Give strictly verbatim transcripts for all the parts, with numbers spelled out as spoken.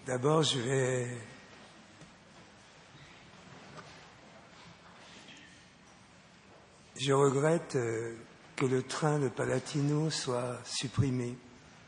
D'abord, je vais je regrette que le train de Palatino soit supprimé.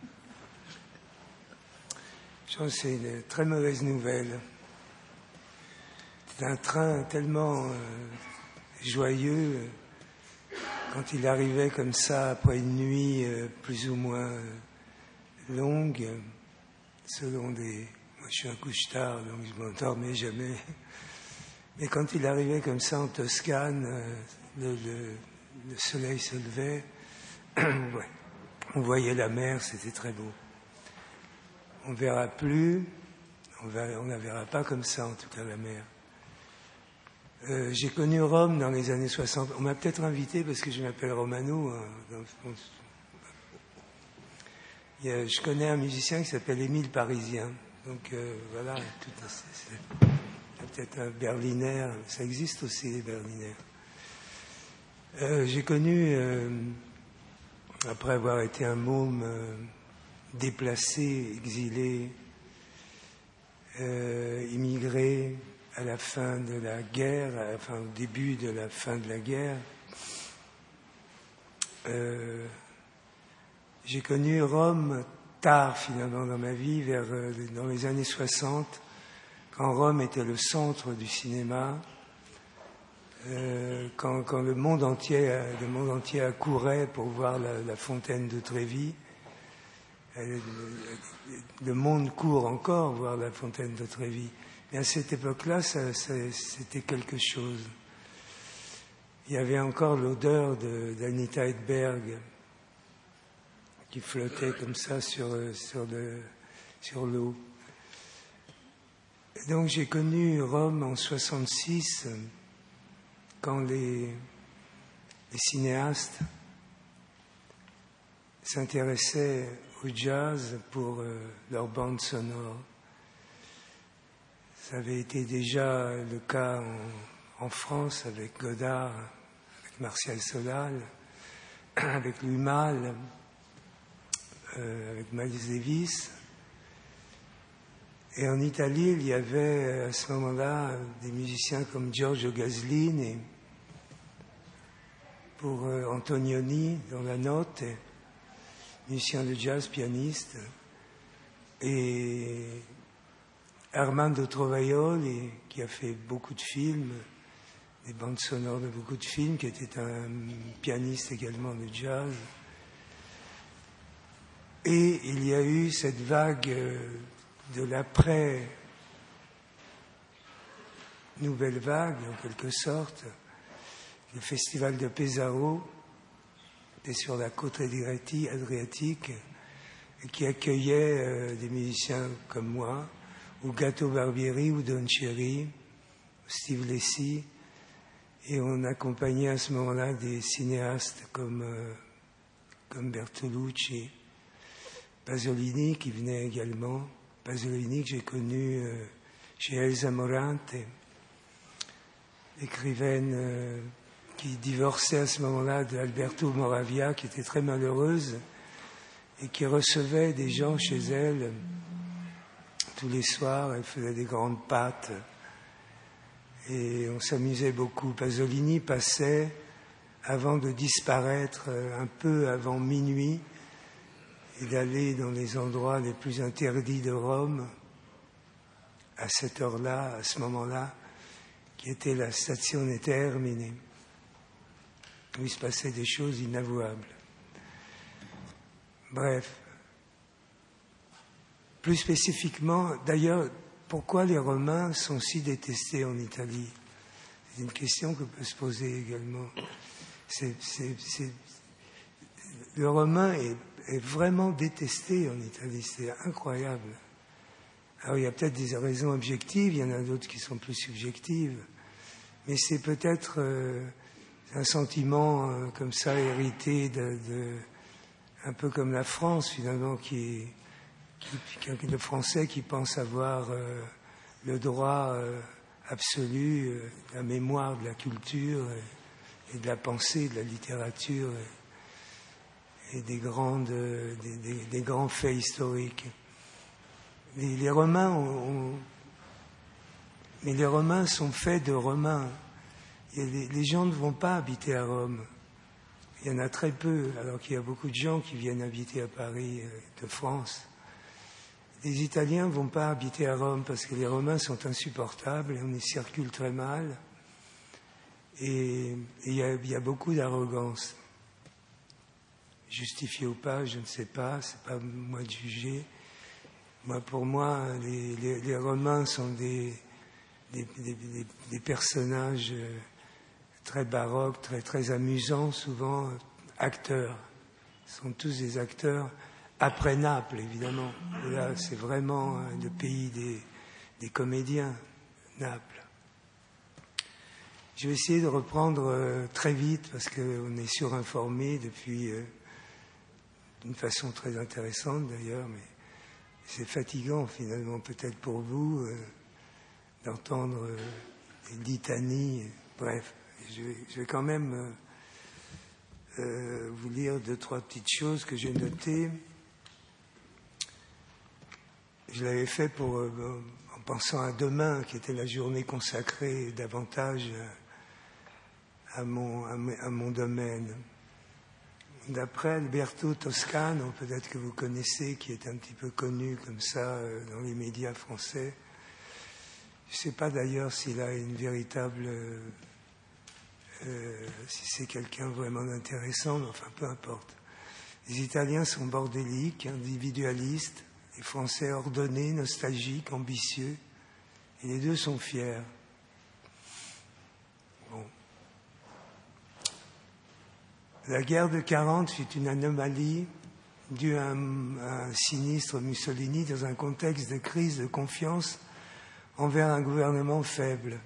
Je pense que c'est une très mauvaise nouvelle. C'est un train tellement euh, joyeux. Quand il arrivait comme ça, après une nuit euh, plus ou moins euh, longue, selon des... Moi, je suis un couche-tard, donc je m'endormais jamais. Mais quand il arrivait comme ça en Toscane, euh, le, le, le soleil se levait, ouais, on voyait la mer, c'était très beau. On ne verra plus, on ne la verra pas comme ça, en tout cas, la mer. Euh, j'ai connu Rome dans les années soixante. On m'a peut-être invité parce que je m'appelle Romano. Hein, dans, il y a, je connais un musicien qui s'appelle Émile Parisien. Donc euh, voilà, tout, c'est, c'est, il y a peut-être un Berliner. Ça existe aussi, les Berliners. Euh, j'ai connu, euh, après avoir été un môme euh, déplacé, exilé, euh, immigré, à la fin de la guerre, enfin au début de la fin de la guerre, euh, j'ai connu Rome tard finalement dans ma vie, vers euh, dans les années soixante, quand Rome était le centre du cinéma, euh, quand, quand le monde entier, le monde entier accourait pour voir la, la fontaine de Trévi. Le, le monde court encore voir la fontaine de Trévi. Mais à cette époque-là, ça, ça, c'était quelque chose. Il y avait encore l'odeur de, d'Anita Hedberg qui flottait comme ça sur, sur, le, sur l'eau. Et donc j'ai connu Rome en soixante-six, quand les, les cinéastes s'intéressaient au jazz pour euh, leur bande sonore. Ça avait été déjà le cas en, en France avec Godard, avec Martial Solal, avec Louis Malle, euh, avec Miles Davis. Et en Italie, il y avait à ce moment-là des musiciens comme Giorgio Gaslini, pour euh, Antonioni dans la note, musicien de jazz, pianiste, et Armando Trovaioli, qui a fait beaucoup de films, des bandes sonores de beaucoup de films, qui était un pianiste également de jazz. Et il y a eu cette vague de l'après nouvelle vague, en quelque sorte, le festival de Pesaro, qui était sur la côte adriatique, et qui accueillait euh, des musiciens comme moi, ou Gato Barbieri, ou Don Cherry, Steve Lacy, et on accompagnait à ce moment-là des cinéastes comme, euh, comme Bertolucci, Pasolini qui venait également, Pasolini que j'ai connu euh, chez Elsa Morante, écrivaine euh, qui divorçait à ce moment-là d'Alberto Moravia, qui était très malheureuse, et qui recevait des gens chez elle tous les soirs. Elle faisait des grandes pâtes et on s'amusait beaucoup. Pasolini passait avant de disparaître, un peu avant minuit, et d'aller dans les endroits les plus interdits de Rome à cette heure-là, à ce moment-là, qui était la Stazione Termini, où il se passait des choses inavouables. Bref. Plus spécifiquement, d'ailleurs, pourquoi les Romains sont si détestés en Italie? C'est une question que peut se poser également. C'est, c'est, c'est... Le Romain est, est vraiment détesté en Italie, c'est incroyable. Alors il y a peut-être des raisons objectives, il y en a d'autres qui sont plus subjectives, mais c'est peut-être euh, un sentiment euh, comme ça hérité de, de un peu comme la France finalement, qui, qui, qui le Français qui pense avoir euh, le droit euh, absolu, euh, de la mémoire, de la culture et, et de la pensée, de la littérature et, et des grandes, des, des, des grands faits historiques. les, les Romains ont, ont... Mais les Romains sont faits de Romains. Et les, les gens ne vont pas habiter à Rome. Il y en a très peu, alors qu'il y a beaucoup de gens qui viennent habiter à Paris, de France. Les Italiens ne vont pas habiter à Rome parce que les Romains sont insupportables et on y circule très mal. Et il y, y a beaucoup d'arrogance. Justifié ou pas, je ne sais pas, c'est pas moi de juger. Moi, pour moi, les, les, les Romains sont des, des, des, des, des personnages très baroques, très, très amusants, souvent acteurs. Ils sont tous des acteurs, après Naples, évidemment. Et là, c'est vraiment le pays des, des comédiens, Naples. Je vais essayer de reprendre très vite, parce qu'on est surinformé depuis, euh, d'une façon très intéressante d'ailleurs, mais c'est fatigant finalement, peut-être pour vous, euh, d'entendre euh, les litanies. Bref, je vais, je vais quand même euh, euh, vous lire deux, trois petites choses que j'ai notées. Je l'avais fait pour, euh, en pensant à demain, qui était la journée consacrée davantage à mon, à mon, à mon domaine. D'après Alberto Toscano, peut-être que vous connaissez, qui est un petit peu connu comme ça euh, dans les médias français. Je ne sais pas d'ailleurs s'il a une véritable... Euh, euh, si c'est quelqu'un vraiment d'intéressant, mais enfin, peu importe. Les Italiens sont bordéliques, individualistes, les Français ordonnés, nostalgiques, ambitieux, et les deux sont fiers. Bon. La guerre de quarante fut une anomalie due à un, à un sinistre Mussolini dans un contexte de crise de confiance envers un gouvernement faible,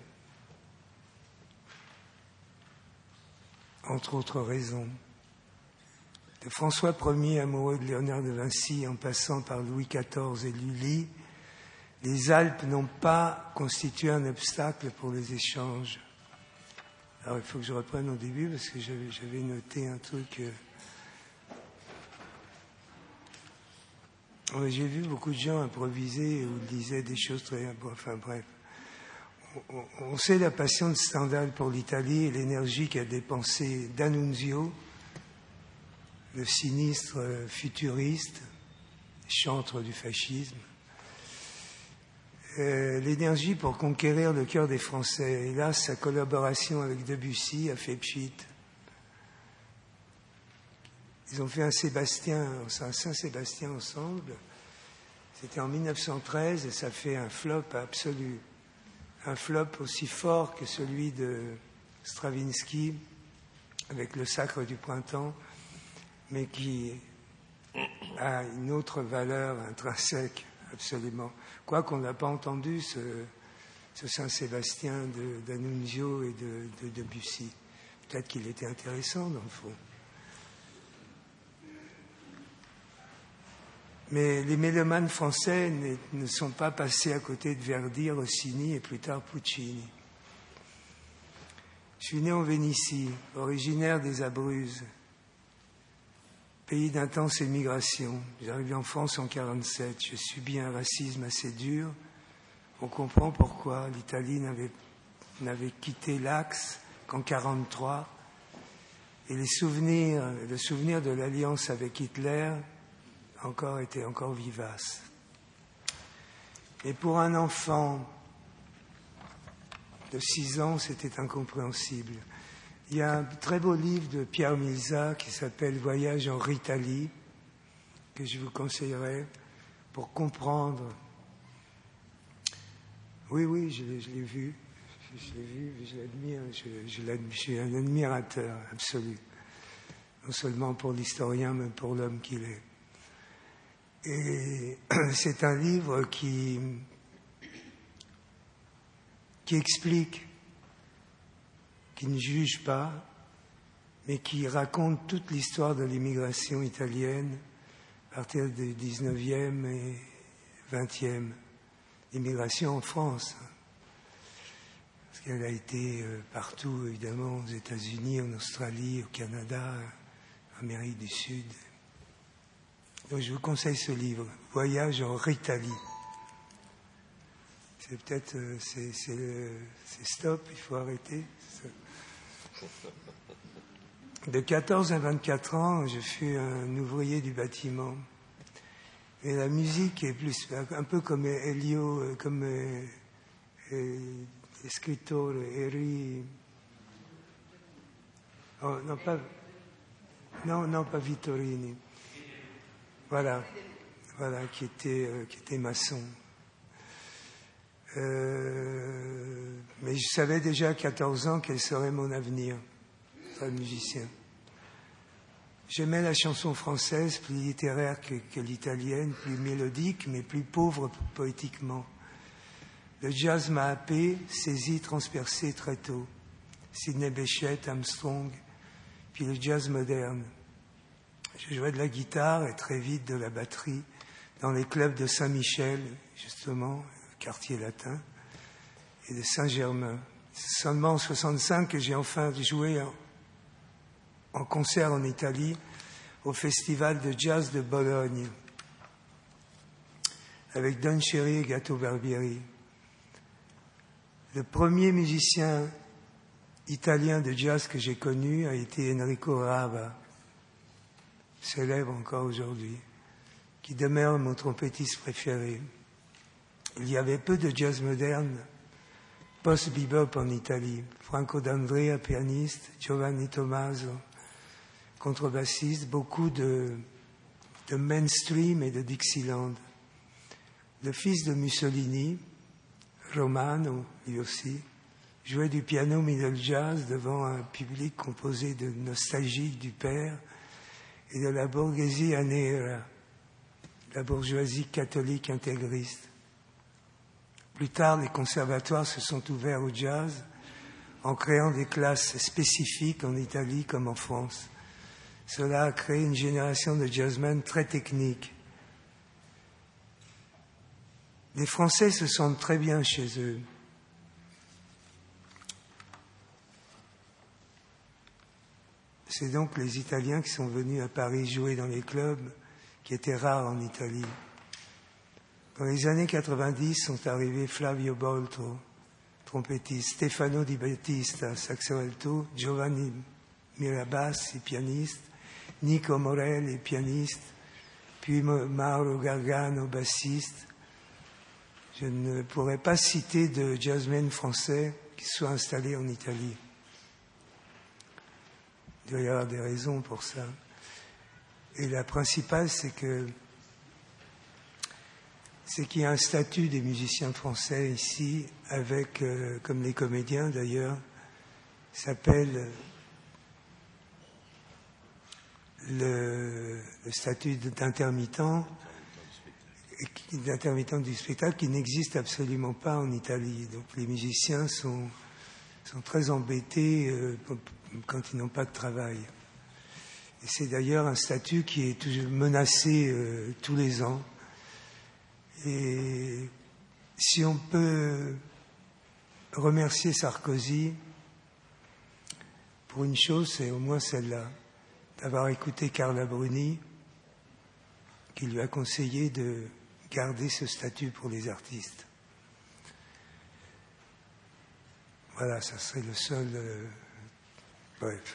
entre autres raisons. De François Ier, amoureux de Léonard de Vinci, en passant par Louis quatorze et Lully, les Alpes n'ont pas constitué un obstacle pour les échanges. Alors il faut que je reprenne au début parce que j'avais, j'avais noté un truc. Euh... Ouais, j'ai vu beaucoup de gens improviser ou disaient des choses très... Enfin bref. On, on sait la passion de Stendhal pour l'Italie et l'énergie qu'a dépensé D'Annunzio, le sinistre futuriste, chantre du fascisme. Euh, l'énergie pour conquérir le cœur des Français. Et là, sa collaboration avec Debussy a fait pchit. Ils ont fait un Sébastien, un Saint-Sébastien ensemble. C'était en mille neuf cent treize et ça fait un flop absolu. Un flop aussi fort que celui de Stravinsky avec le Sacre du Printemps, mais qui a une autre valeur intrinsèque, absolument. Quoi qu'on n'a pas entendu ce, ce Saint-Sébastien de, d'Annunzio et de, de Debussy. Peut-être qu'il était intéressant dans le fond. Mais les mélomanes français ne, ne sont pas passés à côté de Verdi, Rossini et plus tard Puccini. Je suis né en Vénétie, originaire des Abruzzes, pays d'intense émigration. J'arrive en France en quarante-sept. Je subis un racisme assez dur. On comprend pourquoi l'Italie n'avait, n'avait quitté l'Axe qu'en quarante-trois. Et les souvenirs, le souvenir de l'alliance avec Hitler encore était encore vivace. Et pour un enfant de six ans, c'était incompréhensible. Il y a un très beau livre de Pierre Milza qui s'appelle « Voyage en Ritalie » que je vous conseillerais pour comprendre. Oui, oui, je l'ai, je l'ai vu. Je, je l'ai vu, je l'admire. Je, je, l'admire, je suis un admirateur absolu. Non seulement pour l'historien, mais pour l'homme qu'il est. Et c'est un livre qui, qui explique, qui ne juge pas, mais qui raconte toute l'histoire de l'immigration italienne à partir du dix-neuvième et vingtième. L'immigration en France, parce qu'elle a été partout, évidemment, aux États-Unis, en Australie, au Canada, en Amérique du Sud. Donc je vous conseille ce livre, « Voyage en Ritalie ». C'est peut-être, euh, c'est, c'est, le, c'est stop, il faut arrêter. De quatorze à vingt-quatre ans, je fus un ouvrier du bâtiment. Et la musique est plus, un peu comme Elio, comme euh, euh, Escrittore, Eri. Oh, non, pas, non, non, pas Vittorini. Voilà, voilà, qui était, euh, qui était maçon. Euh, mais je savais déjà à quatorze ans quel serait mon avenir, être musicien. J'aimais la chanson française, plus littéraire que, que l'italienne, plus mélodique, mais plus pauvre poétiquement. Le jazz m'a happé, saisi, transpercé très tôt. Sidney Bechet, Armstrong, puis le jazz moderne. Je jouais de la guitare et très vite de la batterie dans les clubs de Saint-Michel, justement, quartier latin, et de Saint-Germain. C'est seulement en soixante-cinq que j'ai enfin joué en, en concert en Italie au Festival de jazz de Bologne avec Don Cherry et Gato Barbieri. Le premier musicien italien de jazz que j'ai connu a été Enrico Rava, célèbre encore aujourd'hui, qui demeure mon trompettiste préféré. Il y avait peu de jazz moderne, post-bebop en Italie. Franco D'Andrea, pianiste, Giovanni Tommaso, contrebassiste, beaucoup de, de mainstream et de Dixieland. Le fils de Mussolini, Romano, lui aussi, jouait du piano middle jazz devant un public composé de nostalgiques du père et de la borghesie nera, la bourgeoisie catholique intégriste. Plus tard, les conservatoires se sont ouverts au jazz en créant des classes spécifiques en Italie comme en France. Cela a créé une génération de jazzmen très techniques. Les Français se sentent très bien chez eux. C'est donc les Italiens qui sont venus à Paris jouer dans les clubs qui étaient rares en Italie. Dans les années quatre-vingt-dix sont arrivés Flavio Boltro, trompettiste, Stefano Di Battista, saxo alto, Giovanni Mirabassi, pianiste, Nico Morelli, pianiste, puis Mauro Gargano, bassiste. Je ne pourrais pas citer de jazzmen français qui soient installés en Italie. Il doit y avoir des raisons pour ça. Et la principale, c'est que c'est qu'il y a un statut des musiciens français ici, avec, euh, comme les comédiens d'ailleurs, s'appelle le, le statut d'intermittent, d'intermittent du spectacle qui n'existe absolument pas en Italie. Donc les musiciens sont, sont très embêtés euh, quand ils n'ont pas de travail. Et c'est d'ailleurs un statut qui est toujours menacé euh, tous les ans. Et si on peut remercier Sarkozy pour une chose, c'est au moins celle-là, d'avoir écouté Carla Bruni, qui lui a conseillé de garder ce statut pour les artistes. Voilà, ça serait le seul... Euh, bref.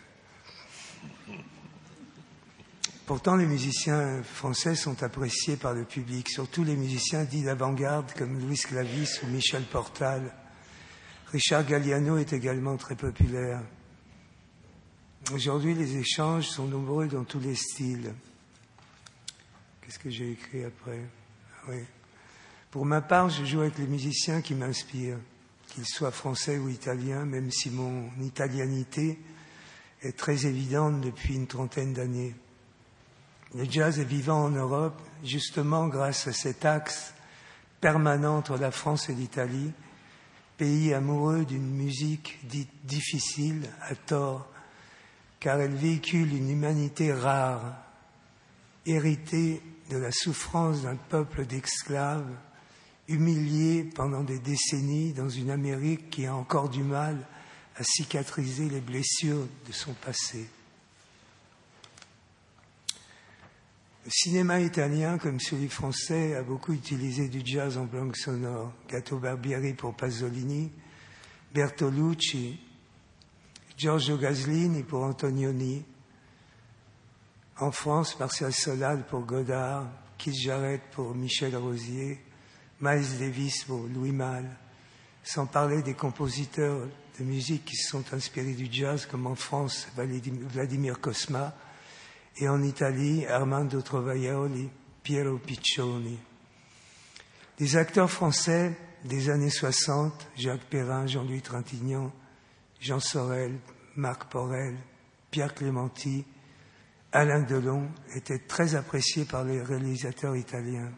Pourtant, les musiciens français sont appréciés par le public, surtout les musiciens dits d'avant-garde comme Louis Clavis ou Michel Portal. Richard Galliano est également très populaire. Aujourd'hui, les échanges sont nombreux dans tous les styles. Qu'est-ce que j'ai écrit après ? Oui. Pour ma part, je joue avec les musiciens qui m'inspirent, qu'ils soient français ou italiens, même si mon italianité est très évidente depuis une trentaine d'années. Le jazz est vivant en Europe, justement grâce à cet axe permanent entre la France et l'Italie, pays amoureux d'une musique dite difficile, à tort, car elle véhicule une humanité rare, héritée de la souffrance d'un peuple d'esclaves, humilié pendant des décennies dans une Amérique qui a encore du mal à cicatriser les blessures de son passé. Le cinéma italien, comme celui français, a beaucoup utilisé du jazz en bande sonore. Gato Barbieri pour Pasolini, Bertolucci, Giorgio Gaslini pour Antonioni. En France, Martial Solal pour Godard, Keith Jarrett pour Michel Rosier, Miles Davis pour Louis Malle, sans parler des compositeurs de musique qui se sont inspirés du jazz, comme en France, Vladimir Cosma, et en Italie, Armando Trovaioli, Piero Piccioni. Des acteurs français des années soixante, Jacques Perrin, Jean-Louis Trintignant, Jean Sorel, Marc Porel, Pierre Clémenti, Alain Delon, étaient très appréciés par les réalisateurs italiens.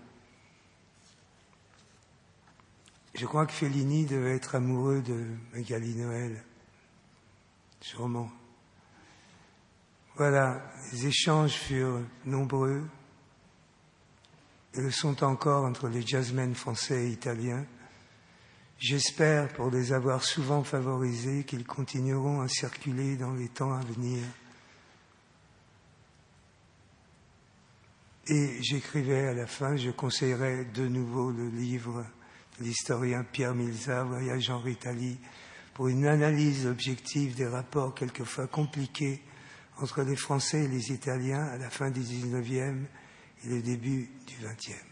Je crois que Fellini devait être amoureux de Magali Noël, sûrement. Voilà, les échanges furent nombreux et le sont encore entre les jazzmen français et italiens. J'espère, pour les avoir souvent favorisés, qu'ils continueront à circuler dans les temps à venir. Et j'écrivais à la fin, je conseillerais de nouveau le livre de l'historien Pierre Milza, Voyage en Italie, pour une analyse objective des rapports quelquefois compliqués entre les Français et les Italiens à la fin du dix-neuvième et le début du vingtième.